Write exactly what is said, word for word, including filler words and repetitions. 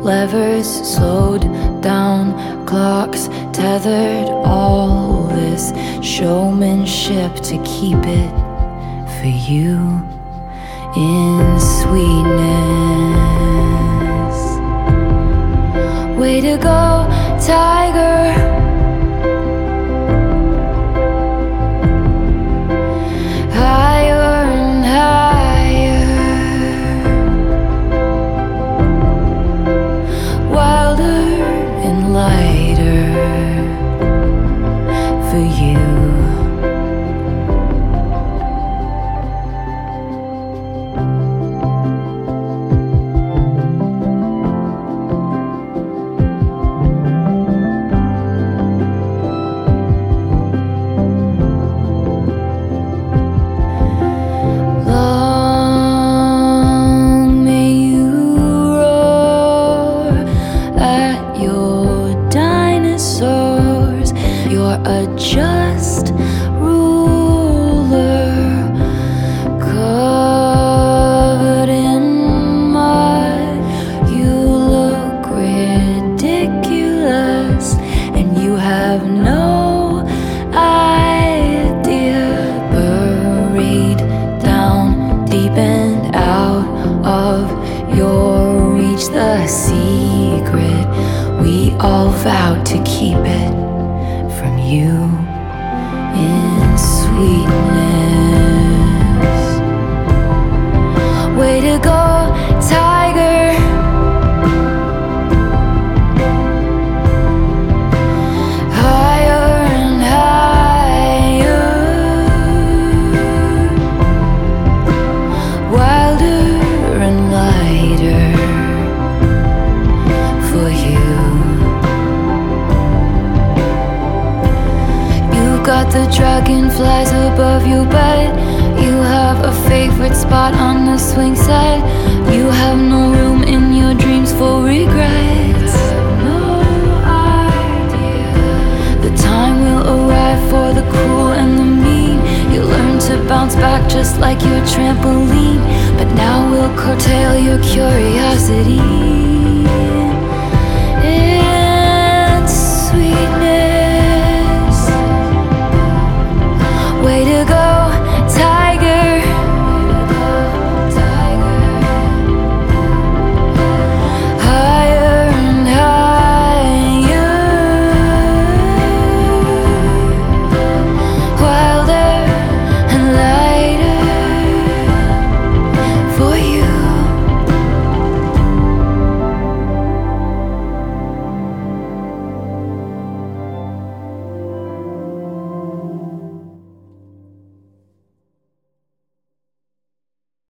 levers slowed down, clocks tethered, all this showmanship to keep it for you in sweetness. Way to go, tiger. Higher and higher, wilder and lighter for you. You're a just ruler, covered in mud. You look ridiculous, and you have no idea. Buried down deep and out of your reach, the secret we all vowed to keep it from you in sweetness. Way to go, tiger. Higher and higher, wilder and lighter for you. Got the dragonflies above your bed. You have a favorite spot on the swing set. You have no room in your dreams for regrets. No idea. The time will arrive for the cruel and the mean. You learn to bounce back just like your trampoline, but now we'll curtail your curiosity. It's sweetness. Way to go.